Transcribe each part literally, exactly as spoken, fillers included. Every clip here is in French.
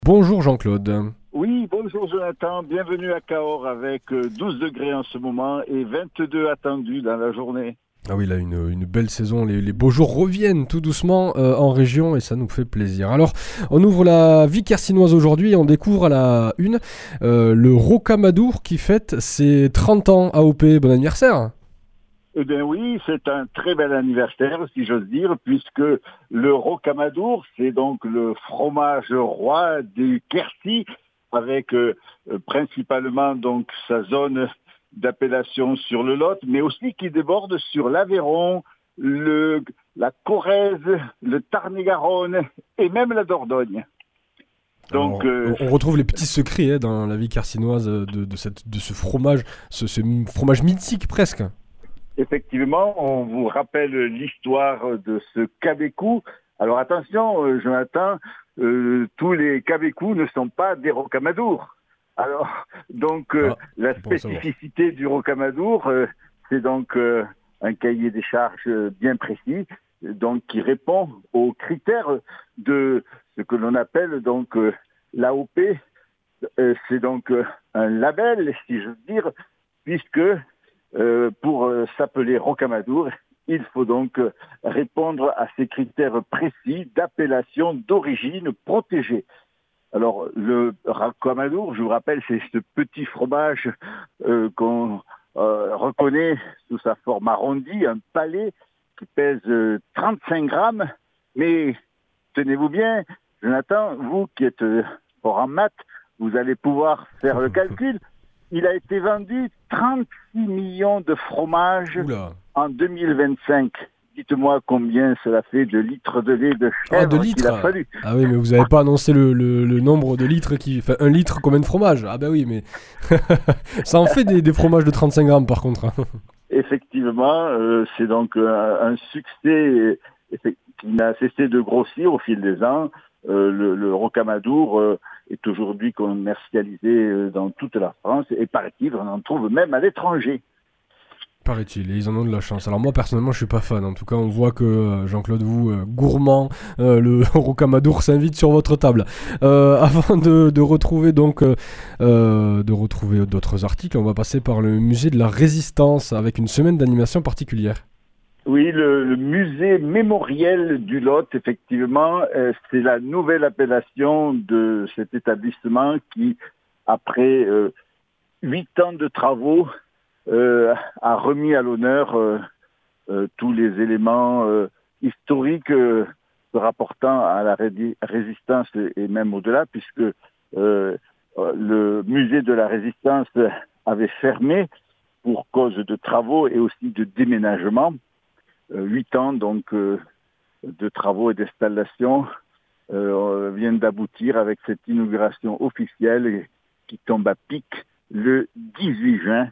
Bonjour Jean-Claude. Oui, bonjour Jonathan, bienvenue à Cahors avec euh, douze degrés en ce moment et vingt-deux attendus dans la journée. Ah oui, là, une, une belle saison. Les, les beaux jours reviennent tout doucement euh, en région et ça nous fait plaisir. Alors, on ouvre la vie carcinoise aujourd'hui et on découvre à la une euh, le Rocamadour qui fête ses trente ans. A O P, bon anniversaire. Eh bien oui, c'est un très bel anniversaire, si j'ose dire, puisque le rocamadour, c'est donc le fromage roi du Quercy, avec euh, euh, principalement donc sa zone d'appellation sur le Lot, mais aussi qui déborde sur l'Aveyron, le, la Corrèze, le Tarn-et-Garonne et même la Dordogne. Donc, Alors, euh, on on retrouve les petits secrets hein, dans la vie carcinoise de, de, cette, de ce fromage, ce, ce fromage mythique presque. effectivement, on vous rappelle l'histoire de ce Québécois. Alors attention, euh, Jonathan, euh, tous les Québécois ne sont pas des rocamadours. Alors, donc, euh, Ah, la bon à savoir. spécificité du rocamadour, euh, c'est donc euh, un cahier des charges bien précis, donc qui répond aux critères de ce que l'on appelle donc euh, l'A O P. Euh, c'est donc euh, un label, si je veux dire, puisque euh, pour euh, s'appeler rocamadour, il faut donc euh, répondre à ces critères précis d'appellation d'origine protégée. Alors, le rocamadour, je vous rappelle, c'est ce petit fromage euh, qu'on euh, reconnaît sous sa forme arrondie, un palais qui pèse euh, trente-cinq grammes. Mais tenez-vous bien, Jonathan, vous qui êtes euh, fort en maths, vous allez pouvoir faire le calcul. Il a été vendu trente-six millions de fromages Oula. en deux mille vingt-cinq. Dites-moi combien cela fait de litres de lait de Ah, de chèvre qu'il a litres. fallu. Ah oui, mais vous n'avez pas annoncé le, le, le nombre de litres qui. Enfin, un litre combien de fromage? Ah bah oui, mais. Ça en fait des, des fromages de trente-cinq grammes par contre. Hein. Effectivement, euh, c'est donc euh, un succès euh, qui n'a cessé de grossir au fil des ans. Euh, le, le rocamadour euh, est aujourd'hui commercialisé euh, dans toute la France et paraît-il, on en trouve même à l'étranger. Paraît-il, et ils en ont de la chance. Alors moi personnellement je suis pas fan, en tout cas on voit que euh, Jean-Claude vous, euh, gourmand, euh, le rocamadour s'invite sur votre table. Euh, avant de, de retrouver donc euh, euh, de retrouver d'autres articles, on va passer par le musée de la Résistance avec une semaine d'animation particulière. Oui, le, le musée mémoriel du Lot, effectivement, euh, c'est la nouvelle appellation de cet établissement qui, après euh, huit ans de travaux, euh, a remis à l'honneur euh, euh, tous les éléments euh, historiques euh, se rapportant à la ré- résistance et, et même au-delà, puisque euh, euh, le musée de la Résistance avait fermé pour cause de travaux et aussi de déménagement. Euh, Huit ans donc euh, de travaux et d'installation euh, viennent d'aboutir avec cette inauguration officielle qui tombe à pic le dix-huit juin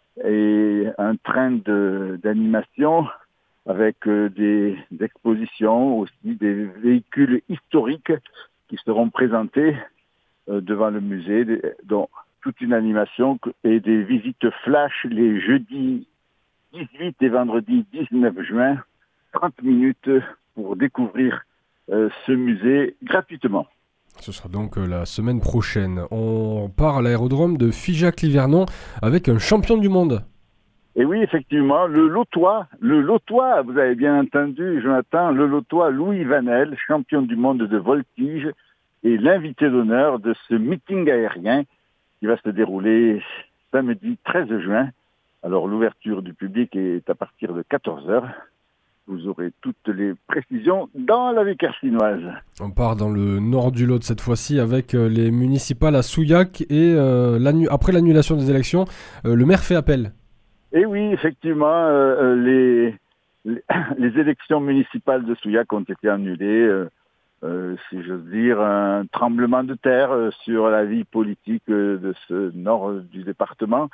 et un train de, d'animation avec euh, des, des expositions, aussi des véhicules historiques qui seront présentés euh, devant le musée, des- dont toute une animation et des visites flash les jeudis dix-huit et vendredi dix-neuf juin, trente minutes pour découvrir euh, ce musée gratuitement. Ce sera donc euh, la semaine prochaine. On part à l'aérodrome de Figeac-Livernon avec un champion du monde. Et oui, effectivement, le Lotois, le Lotois, vous avez bien entendu, Jonathan, le Lotois Louis Vanel, champion du monde de voltige, est l'invité d'honneur de ce meeting aérien qui va se dérouler samedi treize juin. Alors, l'ouverture du public est à partir de quatorze heures. Vous aurez toutes les précisions dans la vie carcinoise. On part dans le nord du Lot cette fois-ci avec euh, les municipales à Souillac et euh, l'annu- après l'annulation des élections, euh, le maire fait appel. Et oui, effectivement, euh, euh, les, les, les élections municipales de Souillac ont été annulées. Euh, euh, si j'ose dire, un tremblement de terre euh, sur la vie politique euh, de ce nord euh, du département.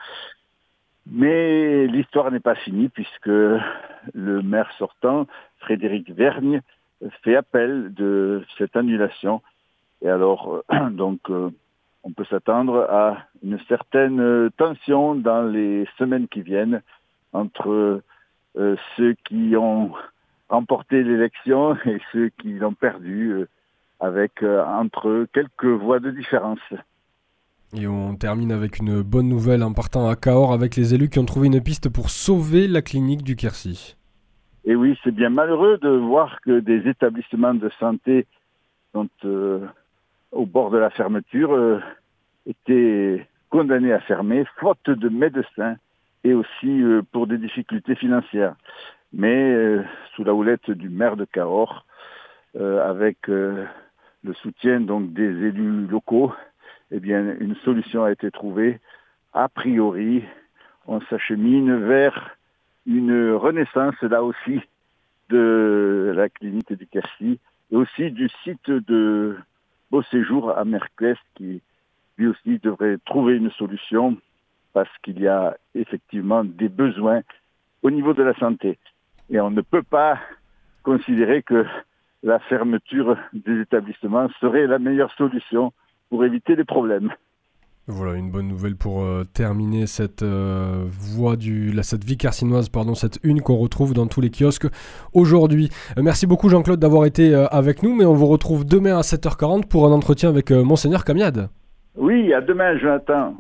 Mais l'histoire n'est pas finie puisque le maire sortant, Frédéric Vergne, fait appel de cette annulation. Et alors, euh, donc, euh, on peut s'attendre à une certaine euh, tension dans les semaines qui viennent entre euh, ceux qui ont remporté l'élection et ceux qui l'ont perdu. Euh, avec euh, entre eux quelques voies de différence. Et on termine avec une bonne nouvelle en partant à Cahors avec les élus qui ont trouvé une piste pour sauver la clinique du Quercy. Et oui, c'est bien malheureux de voir que des établissements de santé sont euh, au bord de la fermeture, euh, étaient condamnés à fermer, faute de médecins et aussi euh, pour des difficultés financières. Mais euh, sous la houlette du maire de Cahors, euh, avec euh, le soutien donc des élus locaux, eh bien, une solution a été trouvée. A priori, on s'achemine vers une renaissance, là aussi, de la clinique du Quercy et aussi du site de Beau Séjour à Merclès, qui lui aussi devrait trouver une solution parce qu'il y a effectivement des besoins au niveau de la santé. Et on ne peut pas considérer que la fermeture des établissements serait la meilleure solution pour éviter les problèmes. Voilà, une bonne nouvelle pour euh, terminer cette euh, voie du, la, cette vie carcinoise, pardon, cette une qu'on retrouve dans tous les kiosques aujourd'hui. Euh, merci beaucoup Jean-Claude d'avoir été euh, avec nous, mais on vous retrouve demain à sept heures quarante pour un entretien avec euh, Monseigneur Camiade. Oui, à demain Jonathan.